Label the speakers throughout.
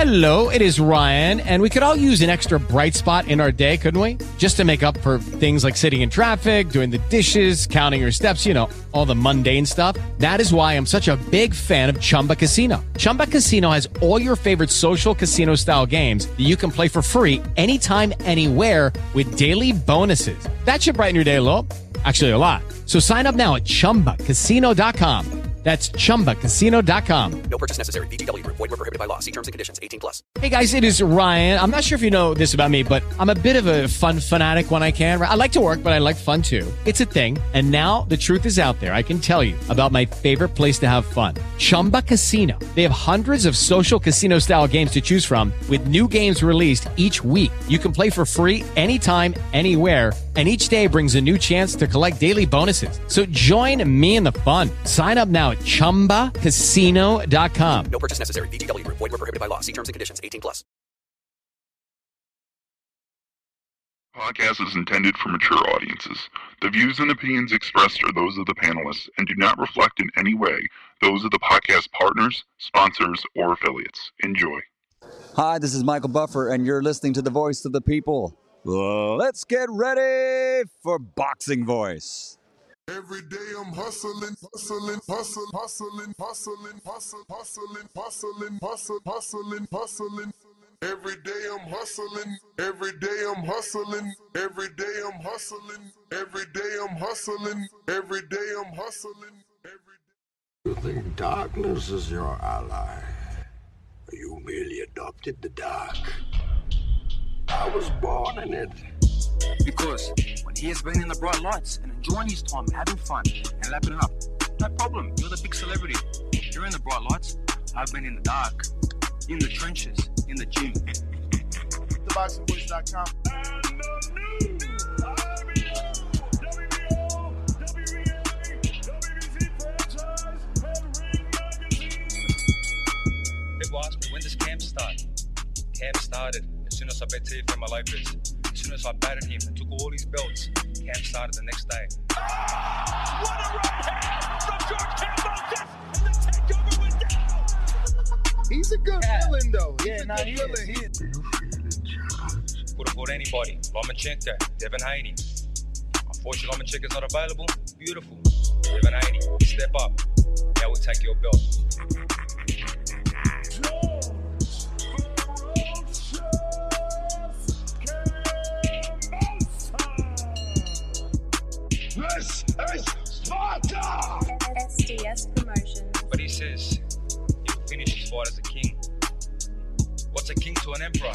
Speaker 1: Hello, it is Ryan, and we could all use an extra bright spot in our day, couldn't we? Just to make up for things like sitting in traffic, doing the dishes, counting your steps, you know, all the mundane stuff. That is why I'm such a big fan of Chumba Casino. Chumba Casino has all your favorite social casino-style games that you can play for free anytime, anywhere with daily bonuses. That should brighten your day a little. Actually, a lot. So sign up now at ChumbaCasino.com. That's ChumbaCasino.com.
Speaker 2: No purchase necessary. VGW Group. Void where prohibited by law. See terms and conditions. 18+.
Speaker 1: Hey guys, it is Ryan. I'm not sure if you know this about me, but I'm a bit of a fun fanatic when I can. I like to work, but I like fun too. It's a thing. And now the truth is out there. I can tell you about my favorite place to have fun. Chumba Casino. They have hundreds of social casino style games to choose from with new games released each week. You can play for free anytime, anywhere. And each day brings a new chance to collect daily bonuses. So join me in the fun. Sign up now at ChumbaCasino.com.
Speaker 2: No purchase necessary. VGW Group. Void where prohibited by law. See terms and conditions. 18+.
Speaker 3: Podcast is intended for mature audiences. The views and opinions expressed are those of the panelists and do not reflect in any way those of the podcast partners, sponsors, or affiliates. Enjoy.
Speaker 4: Hi, this is Michael Buffer, and you're listening to the Voice of the People. Let's get ready for Boxing Voice.
Speaker 5: Every day I'm hustling. Every day I'm hustling. Every day I'm hustling. Every day I'm hustling. Every day I'm hustling. Every day I'm hustling.
Speaker 6: You think darkness is your ally? You merely adopted the dark. I was born in it.
Speaker 7: Because when he has been in the bright lights and enjoying his time, having fun and lapping it up, no problem. You're the big celebrity. You're in the bright lights. I've been in the dark, in the trenches, in the gym.
Speaker 8: TheBoxingVoice.com.
Speaker 9: And the new IBO, WBO, WBA, WBC franchise, and Ring Magazine.
Speaker 10: People ask me, when does camp start? Camp started as soon as I bet Teofimo Lopez. As soon as I batted him and took all his belts, camp started the next day.
Speaker 9: What a right hand from George Campbell! And the takeover went down!
Speaker 8: He's a good villain, though. He is.
Speaker 10: Could have fought anybody. Lomachenko, Devin Haney. Unfortunately, Lomachenko's not available. Beautiful. Devin Haney, step up. Now we'll take your belt.
Speaker 9: This is Sparta!
Speaker 11: SDS Promotions.
Speaker 10: But he says he will finish his fight as a king. What's a king to an emperor?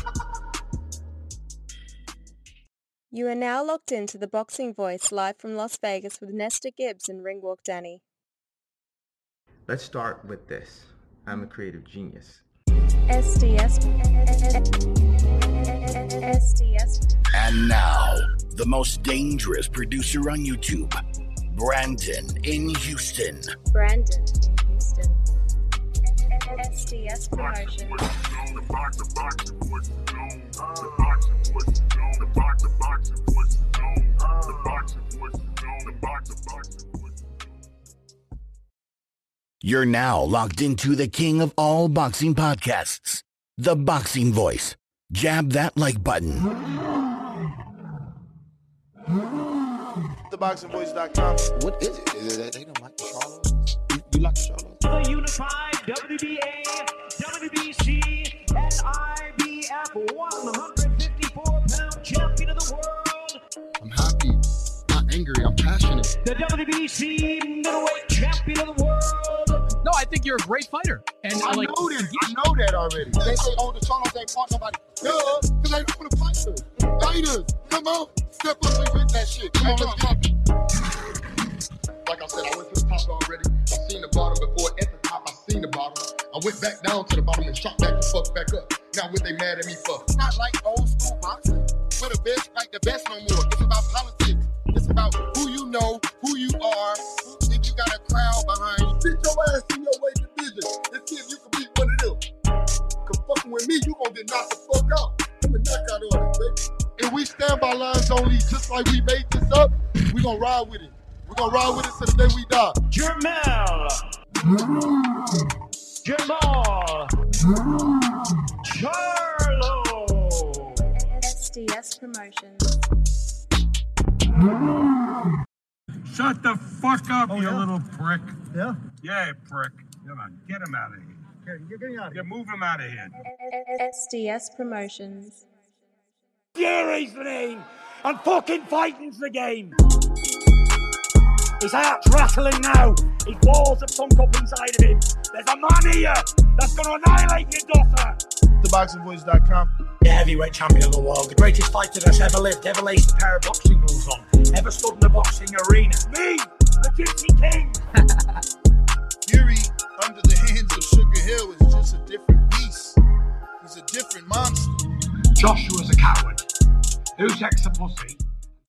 Speaker 11: You are now locked into the Boxing Voice live from Las Vegas with Nesta Gibbs and Ringwalk Danny.
Speaker 12: Let's start with this. I'm a creative genius.
Speaker 11: SDS.
Speaker 13: And now, the most dangerous producer on YouTube, Brandon in Houston.
Speaker 11: SDS Promotions.
Speaker 13: You're now locked into the king of all boxing podcasts, The Boxing Voice. Jab that like button.
Speaker 8: TheBoxingVoice.com.
Speaker 6: What is it? Is it that they don't like the Charlotte? You like the Charlotte?
Speaker 9: The unified WBA, WBC, and IBF 154-pound champion of the world.
Speaker 6: I'm happy. Not angry. I'm passionate.
Speaker 9: The WBC middleweight champion of the world.
Speaker 14: No, I think you're a great fighter. And
Speaker 8: I know that already. They say, oh, the Charlotte ain't fought nobody. Duh, because they don't want to fight us. Fighters, come on. Step up and with that shit. Come on, let's talk. Like I said, I went to the top already. I seen the bottom before. At the top, I seen the bottom. I went back down to the bottom and shot back the fuck back up. Now what they mad at me for? It's not like old school boxing. We're the best, like the best no more. It's about politics. It's about who you know, who you are, if you got a crowd behind you. Sit your ass in your weight division and see if you can beat one of them. Cause fucking with me, you gonna get knocked the fuck out. I'm a knockout artist, baby. And we stand by lines only, just like we made this up. We gonna ride with it. We gonna ride with it till the day we die.
Speaker 9: Jamal.
Speaker 15: Charlo!
Speaker 11: SDS Promotions.
Speaker 15: Shut the fuck up, you
Speaker 16: yeah?
Speaker 15: little prick.
Speaker 16: Yeah?
Speaker 15: Yeah, prick. Come on, get him out of here.
Speaker 16: Okay, you're getting out of
Speaker 15: Yeah,
Speaker 16: here.
Speaker 15: move him out of here.
Speaker 11: SDS Promotions.
Speaker 15: Fury's the name, and fucking fighting's the game. His heart's rattling now. His balls have sunk up inside of him. There's a man here that's going to annihilate your daughter.
Speaker 16: TheBoxingVoice.com.
Speaker 17: The heavyweight champion of the world, the greatest fighter that's ever lived, ever laced a pair of boxing gloves on, ever stood in a boxing arena.
Speaker 15: Me, the Gypsy King.
Speaker 8: Fury under the hands of Sugar Hill is just a different beast. He's a different monster.
Speaker 17: Joshua's a coward. Who's ex a pussy?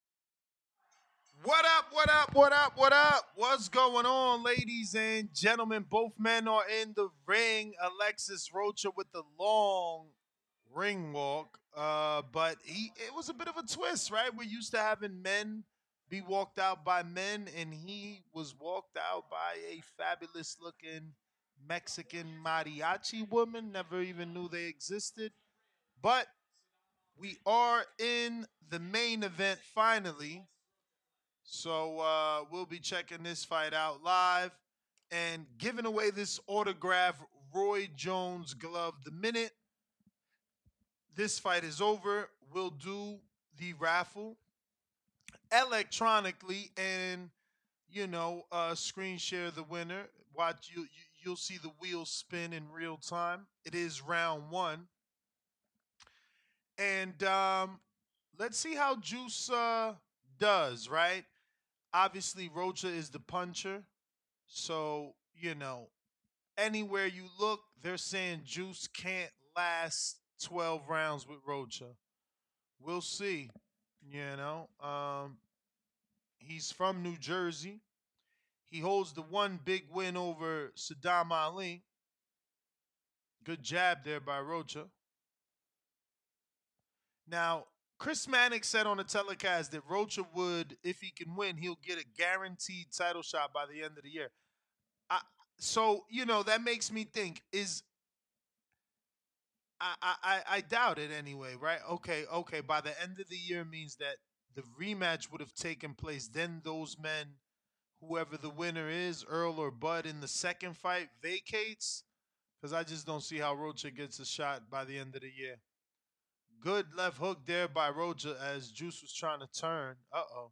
Speaker 18: What up, what up, what up, what up? What's going on, ladies and gentlemen? Both men are in the ring. Alexis Rocha with the long ring walk. But it was a bit of a twist, right? We're used to having men be walked out by men, and he was walked out by a fabulous-looking Mexican mariachi woman. Never even knew they existed. But we are in the main event finally. So we'll be checking this fight out live and giving away this autographed Roy Jones glove. The minute this fight is over, we'll do the raffle electronically and, screen share the winner. Watch you'll see the wheels spin in real time. It is round one. And let's see how Juice does, right? Obviously, Rocha is the puncher. So, anywhere you look, they're saying Juice can't last 12 rounds with Rocha. We'll see. He's from New Jersey. He holds the one big win over Saddam Ali. Good jab there by Rocha. Now, Chris Mannix said on the telecast that Rocha would, if he can win, he'll get a guaranteed title shot by the end of the year. So, that makes me think, I doubt it anyway, right? Okay. By the end of the year means that the rematch would have taken place. Then those men, whoever the winner is, Earl or Bud, in the second fight vacates. Because I just don't see how Rocha gets a shot by the end of the year. Good left hook there by Rocha as Juice was trying to turn. Uh-oh.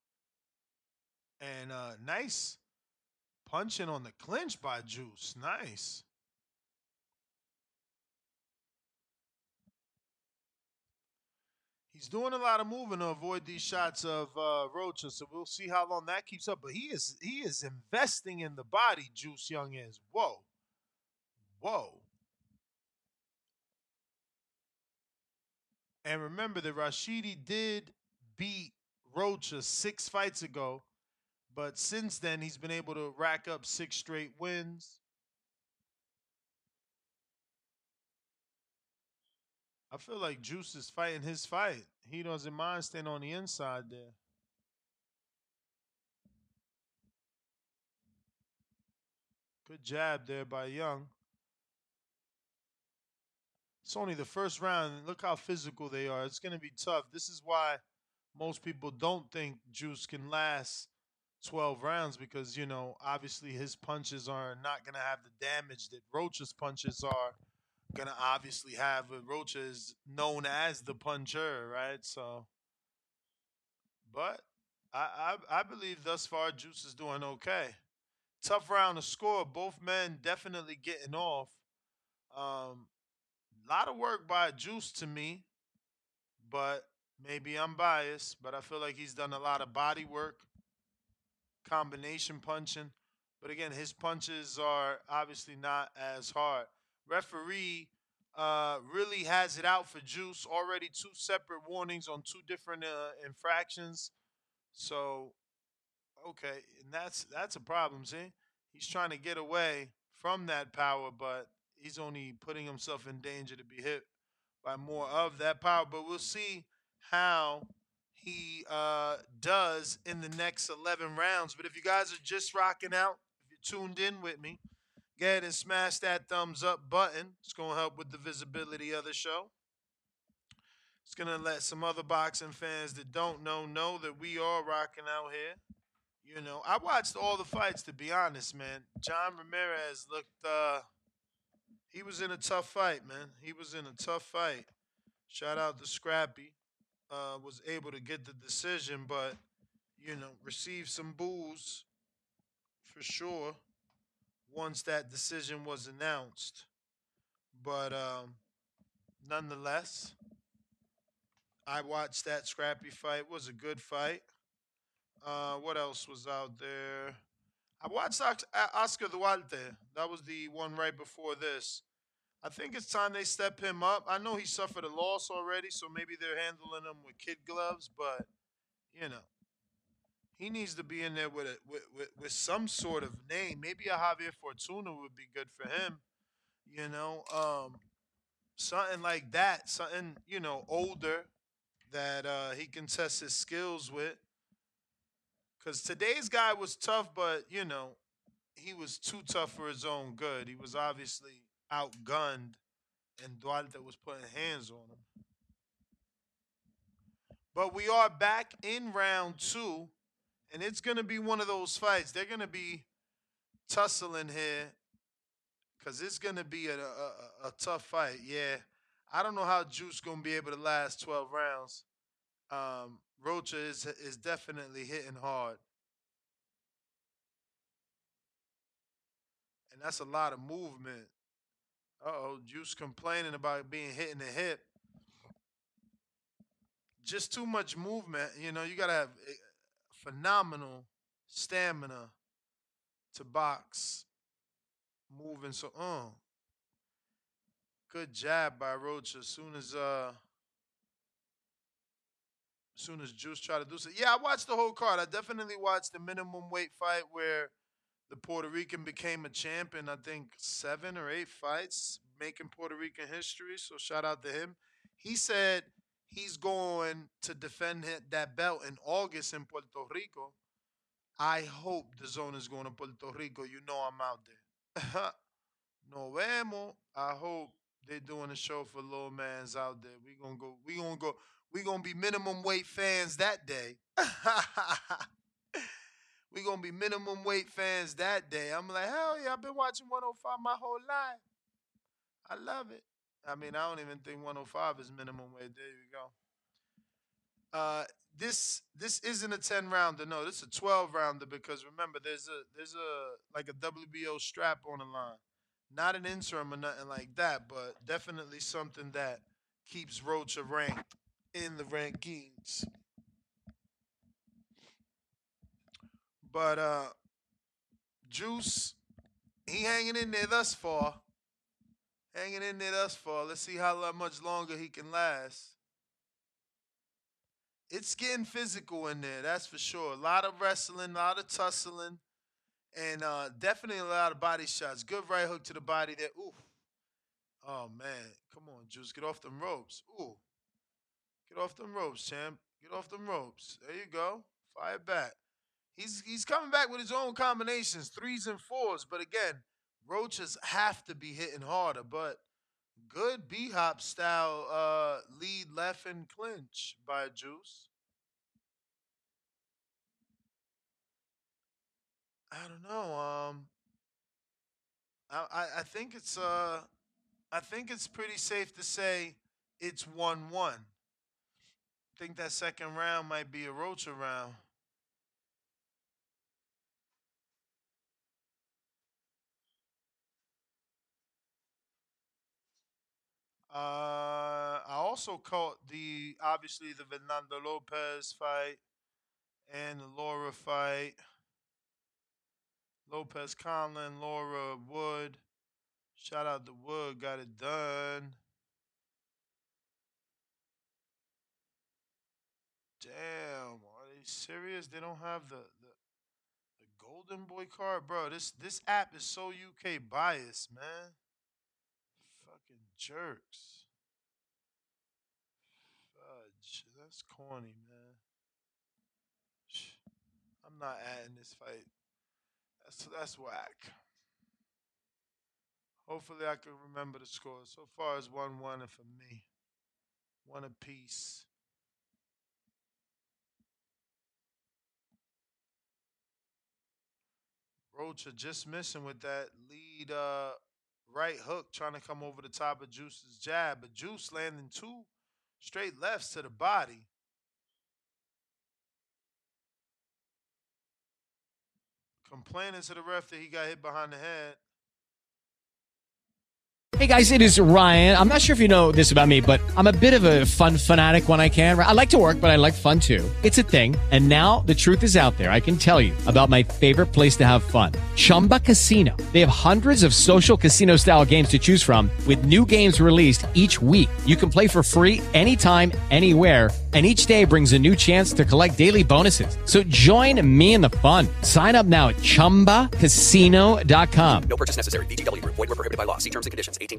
Speaker 18: And nice punching on the clinch by Juice. Nice. He's doing a lot of moving to avoid these shots of Rocha, so we'll see how long that keeps up. But he is investing in the body, Juice Young is. Whoa. And remember that Rashidi did beat Rocha 6 fights ago, but since then he's been able to rack up 6 straight wins. I feel like Juice is fighting his fight. He doesn't mind staying on the inside there. Good jab there by Young. It's only the first round. Look how physical they are. It's going to be tough. This is why most people don't think Juice can last 12 rounds because, obviously his punches are not going to have the damage that Rocha's punches are going to obviously have. Rocha is known as the puncher, right? So, but I believe thus far Juice is doing okay. Tough round to score. Both men definitely getting off. A lot of work by Juice to me, but maybe I'm biased, but I feel like he's done a lot of body work, combination punching. But again, his punches are obviously not as hard. Referee really has it out for Juice. Already 2 separate warnings on 2 different infractions. So, okay, and that's a problem, see? He's trying to get away from that power, but he's only putting himself in danger to be hit by more of that power. But we'll see how he does in the next 11 rounds. But if you guys are just rocking out, if you're tuned in with me, Go ahead and smash that thumbs up button. It's going to help with the visibility of the show. It's going to let some other boxing fans that don't know that we are rocking out here. You know, I watched all the fights, to be honest, man. John Ramirez looked, he was in a tough fight, man. He was in a tough fight. Shout out to Scrappy. Was able to get the decision, but, you know, received some boos for sure once that decision was announced. But nonetheless, I watched that Scrappy fight. It was a good fight. What else was out there? I watched Oscar Duarte. That was the one right before this. I think it's time they step him up. I know he suffered a loss already, so maybe they're handling him with kid gloves, but, you know, he needs to be in there with some sort of name. Maybe a Javier Fortuna would be good for him. You know, something like that. Something, you know, older that he can test his skills with. Because today's guy was tough, but, you know, he was too tough for his own good. He was obviously outgunned, and Duarte was putting hands on him. But we are back in round 2, and it's going to be one of those fights. They're going to be tussling here because it's going to be a tough fight. Yeah, I don't know how Juice going to be able to last 12 rounds. Rocha is definitely hitting hard. And that's a lot of movement. Uh-oh, Juice complaining about being hit in the hip. Just too much movement. You know, you got to have phenomenal stamina to box. Moving so, good jab by Rocha. As soon as Juice tried to do so. Yeah, I watched the whole card. I definitely watched the minimum weight fight where the Puerto Rican became a champ in, I think, 7 or 8 fights, making Puerto Rican history. So shout out to him. He said he's going to defend that belt in August in Puerto Rico. I hope the zone is going to Puerto Rico. You know I'm out there. No vemos. I hope they're doing a show for little mans out there. We gonna be minimum weight fans that day. We gonna be minimum weight fans that day. I'm like, hell yeah, I've been watching 105 my whole life. I love it. I mean, I don't even think 105 is minimum weight. There you go. This isn't a 10 rounder. No, this is a 12 rounder because remember, there's a like a WBO strap on the line. Not an interim or nothing like that, but definitely something that keeps Rocha ranked in the rankings. But Juice, he hanging in there thus far. Let's see how much longer he can last. It's getting physical in there, that's for sure. A lot of wrestling, a lot of tussling, and definitely a lot of body shots. Good right hook to the body there. Ooh. Oh, man. Come on, Juice. Get off them ropes. Ooh. Get off them ropes, champ. Get off them ropes. There you go. Fire back. He's coming back with his own combinations, 3s and 4s. But again, Roachas have to be hitting harder. But good B-hop style lead left and clinch by Juice. I don't know. I think it's pretty safe to say it's 1-1. I think that second round might be a Rocha round. I also caught obviously the Fernando Lopez fight and the Laura fight. Lopez Conlon, Laura Wood. Shout out to Wood, got it done. Damn, are they serious? They don't have the Golden Boy card? Bro, this app is so UK biased, man. Fucking jerks. Fudge. That's corny, man. I'm not adding this fight. That's whack. Hopefully I can remember the score. So far it's 1-1 and for me. One apiece. Rocha just missing with that lead right hook trying to come over the top of Juice's jab, but Juice landing 2 straight lefts to the body. Complaining to the ref that he got hit behind the head.
Speaker 1: Hey guys, it is Ryan. I'm not sure if you know this about me, but I'm a bit of a fun fanatic when I can. I like to work, but I like fun too. It's a thing. And now the truth is out there. I can tell you about my favorite place to have fun. Chumba Casino. They have hundreds of social casino style games to choose from with new games released each week. You can play for free anytime, anywhere. And each day brings a new chance to collect daily bonuses. So join me in the fun. Sign up now at ChumbaCasino.com.
Speaker 2: No purchase necessary. VGW Group. Void where prohibited by law. See terms and conditions. 18+.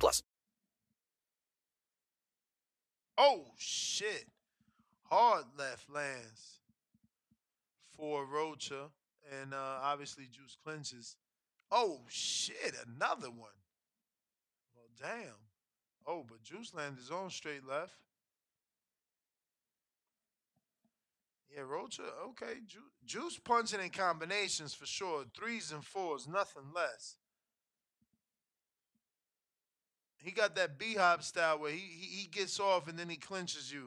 Speaker 18: Oh, shit. Hard left lands for Rocha. And obviously Juice clinches. Oh, shit. Another one. Well, damn. Oh, but Juice landed his own straight left. Yeah, Rocha, okay. Juice punching in combinations for sure. 3s and 4s, nothing less. He got that B-hop style where he gets off and then he clinches you.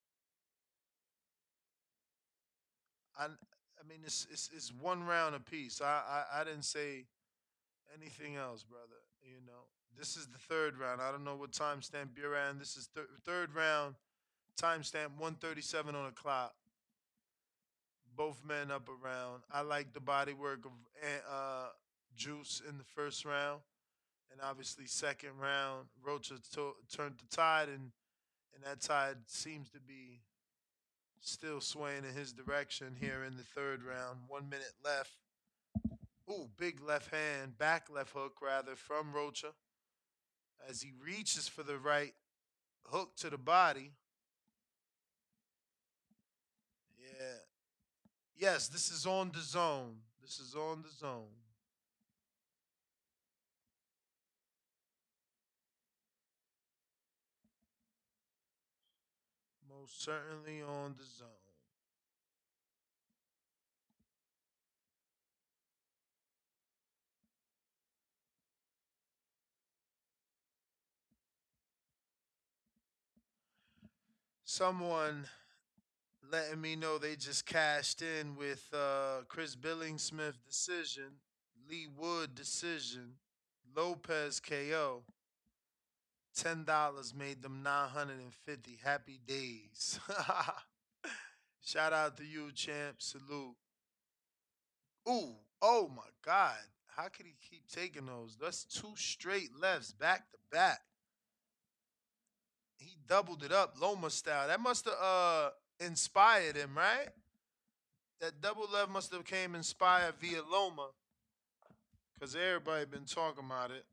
Speaker 18: I mean, it's 1 round apiece. I didn't say anything else, brother. You know, this is the 3rd round. I don't know what timestamp you're at. This is 3rd round, timestamp 1:37 on the clock. Both men up around. I like the body work of Juice in the 1st round. And obviously 2nd round, Rocha turned the tide, and that tide seems to be still swaying in his direction here in the 3rd round. 1 minute left. Ooh, big left hand, back left hook rather, from Rocha as he reaches for the right hook to the body. Yeah. Yes, this is on the zone. This is on the zone. Most certainly on the zone. Someone letting me know they just cashed in with Chris Billingsmith decision, Lee Wood decision, Lopez KO. $10 made them 950. Happy days. Shout out to you, champ. Salute. Ooh, oh my God. How could he keep taking those? That's 2 straight lefts back to back. He doubled it up, Loma style. That must have inspired him, right? That double left must have came inspired via Loma, because everybody been talking about it.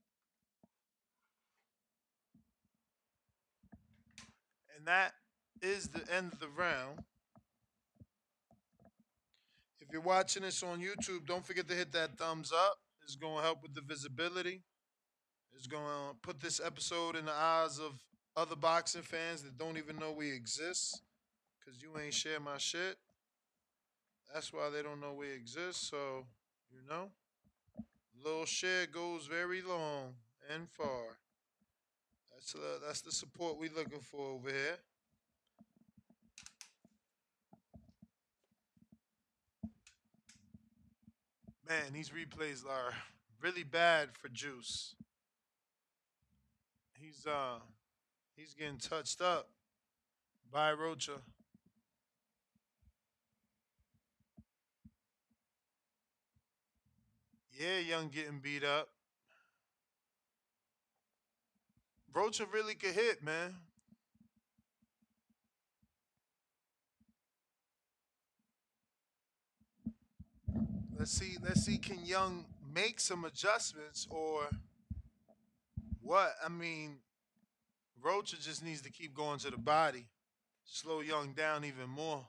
Speaker 18: And that is the end of the round. If you're watching this on YouTube, don't forget to hit that thumbs up. It's going to help with the visibility. It's going to put this episode in the eyes of other boxing fans that don't even know we exist, because you ain't share my shit. That's why they don't know we exist. So, you know, little share goes very long and far. That's the support we looking for over here. Man, these replays are really bad for Juice. He's getting touched up by Rocha. Yeah, Young getting beat up. Rocha really could hit, man. Let's see, can Young make some adjustments or what? I mean, Rocha just needs to keep going to the body. Slow Young down even more.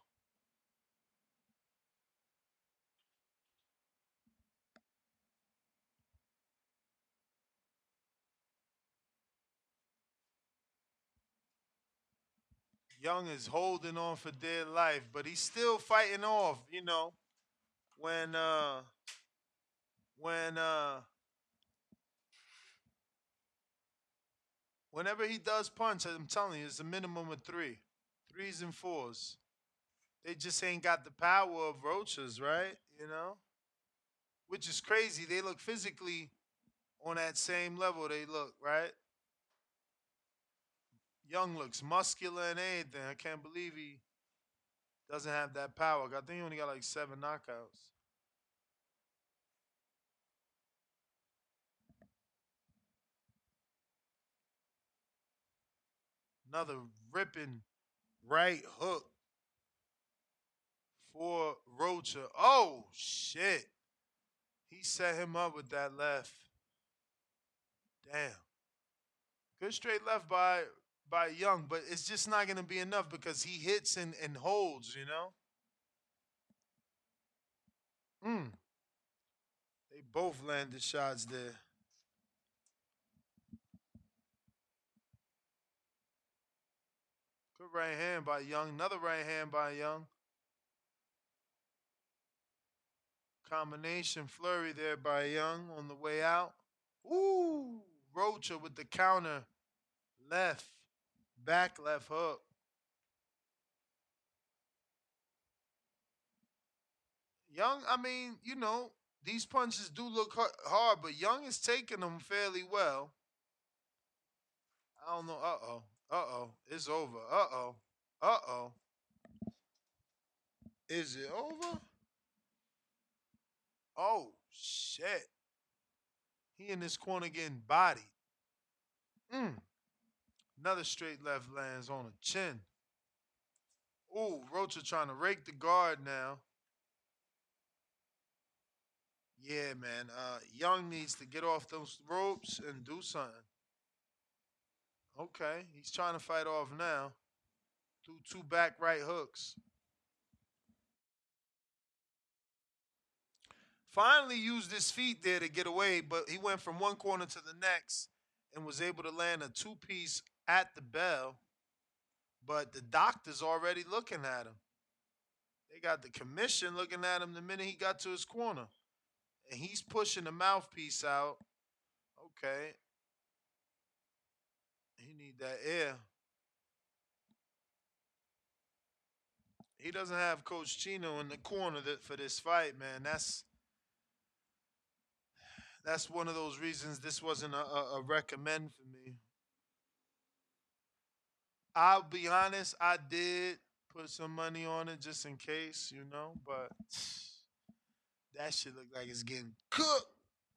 Speaker 18: Young is holding on for dear life, but he's still fighting off, you know, when whenever he does punch, I'm telling you, it's a minimum of 3. 3s and 4s. They just ain't got the power of Roachas, right? You know? Which is crazy. They look physically on that same level they look, right? Young looks muscular and everything. I can't believe he doesn't have that power. I think he only got like 7 knockouts. Another ripping right hook for Rocha. Oh, shit. He set him up with that left. Damn. Good straight left by Young, but it's just not going to be enough because he hits and holds, you know? They both landed shots there. Good right hand by Young. Another right hand by Young. Combination flurry there by Young on the way out. Ooh, Rocha with the counter left, back left hook. Young, I mean, you know, these punches do look hard, but Young is taking them fairly well. I don't know. Uh-oh. Uh-oh. It's over. Uh-oh. Uh-oh. Is it over? Oh, shit. He in this corner getting bodied. Another straight left lands on a chin. Ooh, Rocha trying to rake the guard now. Yeah, man. Young needs to get off those ropes and do something. Okay, he's trying to fight off now. Through 2 back right hooks. Finally used his feet there to get away, but he went from one corner to the next and was able to land a 2-piece at the bell. But the doctor's already looking at him. They got the commission looking at him the minute he got to his corner. And he's pushing the mouthpiece out. Okay. He need that air. He doesn't have Coach Chino in the corner for this fight, man. That's one of those reasons this wasn't a recommend for me. I'll be honest, I did put some money on it just in case, you know, but that shit look like it's getting cooked.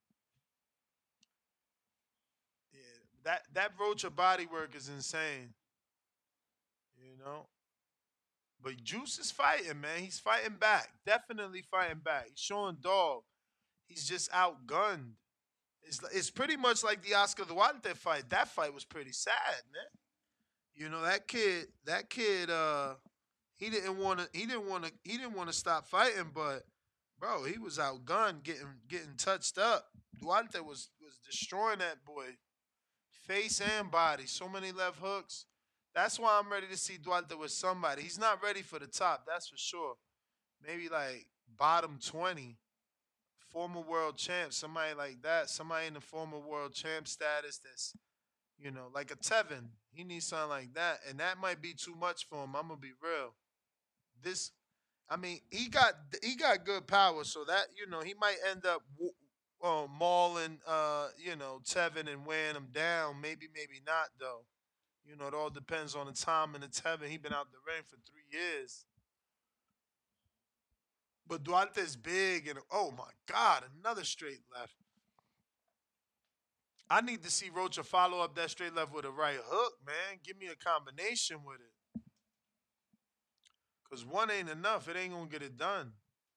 Speaker 18: Yeah, that Rocha body work is insane, you know. But Juice is fighting, man. He's fighting back. Definitely fighting back. He's showing dog. He's just outgunned. It's pretty much like the Oscar Duarte fight. That fight was pretty sad, man. You know, that kid, he didn't want to stop fighting, but bro, he was outgunned, getting touched up. Duarte was destroying that boy, face and body. So many left hooks. That's why I'm ready to see Duarte with somebody. He's not ready for the top, that's for sure. Maybe like bottom 20, former world champ, somebody like that. Somebody in the former world champ status that's, you know, like a Tevin. He needs something like that. And that might be too much for him. I'm going to be real. He got good power, so that, you know, he might end up mauling, Tevin and wearing him down. Maybe not, though. You know, it all depends on the time and the Tevin. He been out the ring for 3 years. But Duarte's big, and oh my God, another straight left. I need to see Rocha follow up that straight left with a right hook, man. Give me a combination with it. Because one ain't enough. It ain't going to get it done.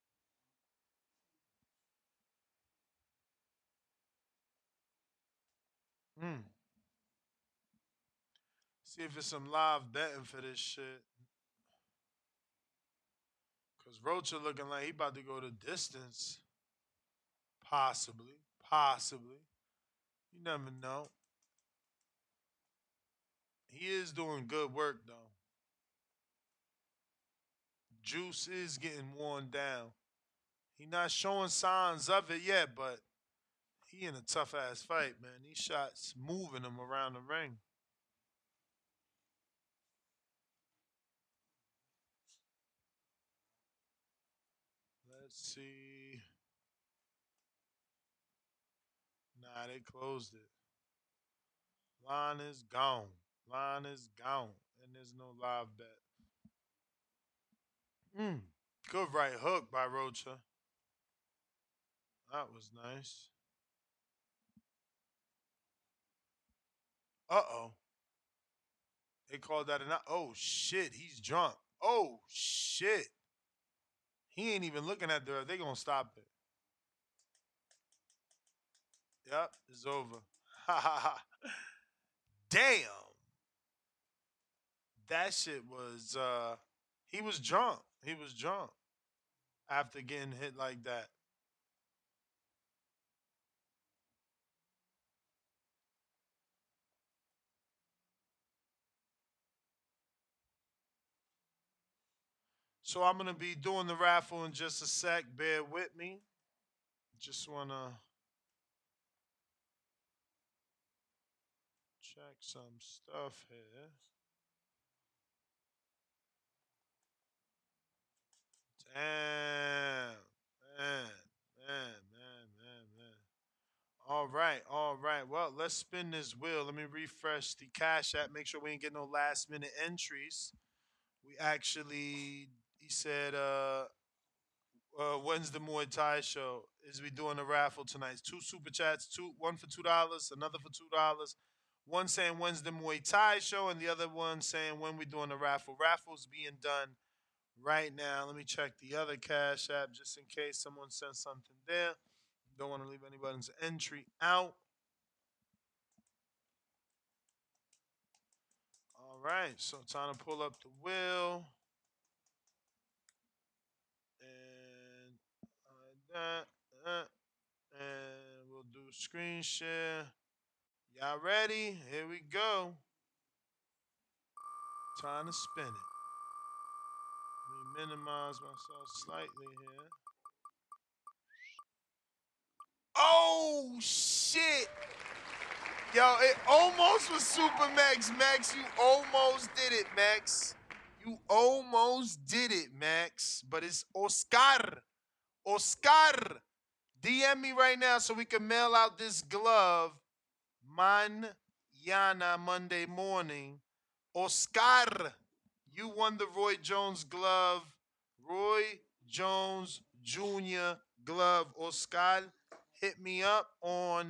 Speaker 18: See if it's some live betting for this shit. Because Rocha looking like he about to go the distance. Possibly. You never know. He is doing good work, though. Juice is getting worn down. He not showing signs of it yet, but he in a tough ass fight, man. These shots moving him around the ring. Let's see. Nah, they closed it. Line is gone. Line is gone. And there's no live bet. Good right hook by Rocha. That was nice. Uh-oh. They called that a... Oh, shit. He's drunk. Oh, shit. He ain't even looking at the... They gonna stop it. Yep, it's over. Ha ha ha. Damn. That shit was... He was drunk. He was drunk after getting hit like that. So I'm going to be doing the raffle in just a sec. Bear with me. Just want to check some stuff here. Damn. Man. All right. Well, let's spin this wheel. Let me refresh the Cash App. Make sure we ain't get no last minute entries. We actually, he said, when's the Muay Thai show? Is we doing a raffle tonight? It's 2 super chats, one for $2, another for $2. One saying when's the Muay Thai show, and the other one saying when we doing the raffle. Raffle's being done right now. Let me check the other Cash App just in case someone sent something there. Don't want to leave anybody's entry out. All right, so time to pull up the wheel. And and we'll do screen share. Y'all ready? Here we go. Time to spin it. Let me minimize myself slightly here. Oh, shit. Yo, it almost was Super Max. Max, you almost did it, Max. You almost did it, Max. But it's Oscar. Oscar. DM me right now so we can mail out this glove mañana, Monday morning. Oscar, you won the Roy Jones glove. Roy Jones Jr. glove. Oscar, hit me up on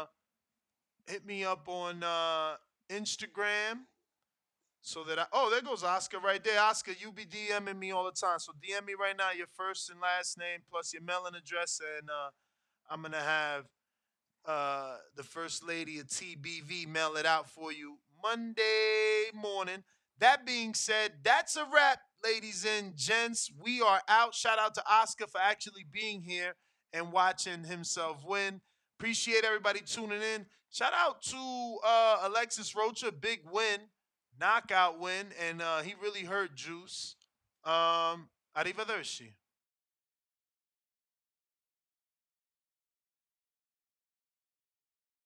Speaker 18: Instagram so that there goes Oscar right there. Oscar, you be DMing me all the time. So DM me right now your first and last name plus your mailing address, and I'm gonna have the First Lady of TBV mail it out for you Monday morning. That being said, that's a wrap, ladies and gents. We are out. Shout out to Oscar for actually being here and watching himself win. Appreciate everybody tuning in. Shout out to Alexis Rocha, big win, knockout win, and he really hurt Juice. Arrivederci.